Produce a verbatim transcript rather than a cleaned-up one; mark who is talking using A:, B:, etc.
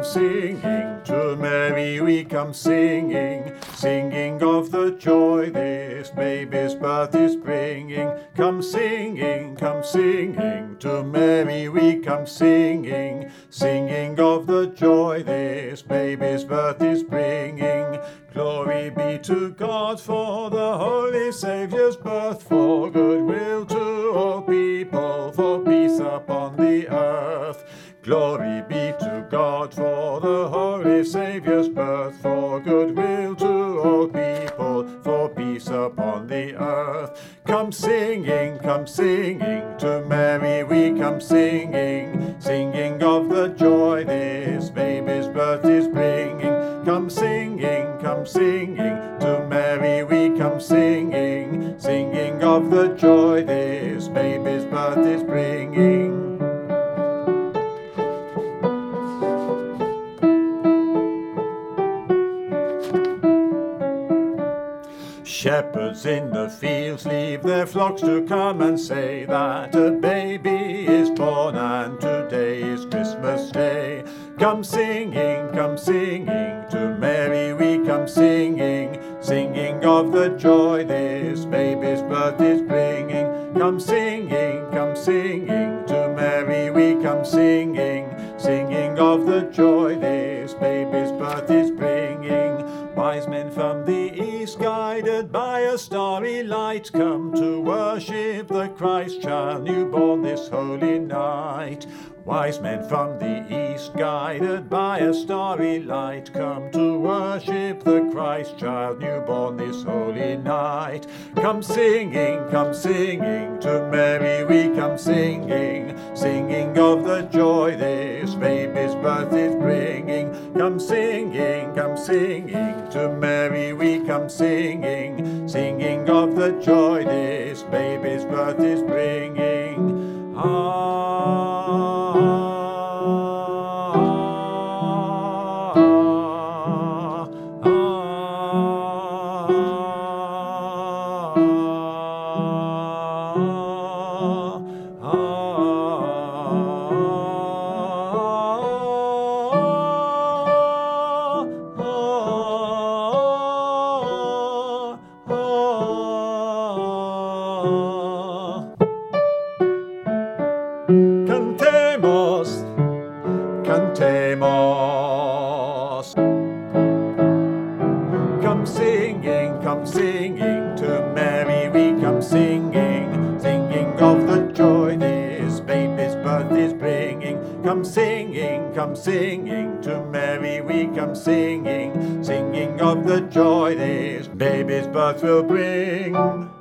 A: singing, to Mary we come singing, singing of the joy this baby's birth is bringing. Come singing, come singing, to Mary we come singing, singing of the joy this baby's birth is bringing. Glory be to God for the Holy Saviour's birth, for goodwill to all people, for peace upon the earth. Glory be to God for the Holy Saviour's birth, for goodwill to all people, for peace upon the earth. Come singing, come singing, to Mary we come singing, singing of the joy this baby's birth is bringing. Come singing, come singing, to Mary we come singing, singing of the joy this baby's birth is bringing. Shepherds in the fields leave their flocks to come and say that a baby is born and today is Christmas Day. Come singing, come singing, to Mary we come singing, singing of the joy this baby's birth is bringing. Come singing, come singing, to Mary we come singing, singing of the joy this baby's birth is bringing. Wise men from the east, guided by a starry light, come to worship the Christ child newborn this holy night. Wise men from the east, guided by a starry light, come to worship the Christ child newborn this holy night. Come singing, come singing, to Mary we come singing, singing of the joy this baby's birth is bringing. Come singing, come singing, to Mary we come singing, singing of the joy this baby's birth is bringing. Ah. Cantemos, cantemos. Come singing, come singing, to Mary we come singing, singing of the joy this baby's birth is bringing. Come singing, come singing, to Mary we come singing, singing of the joy this baby's birth will bring.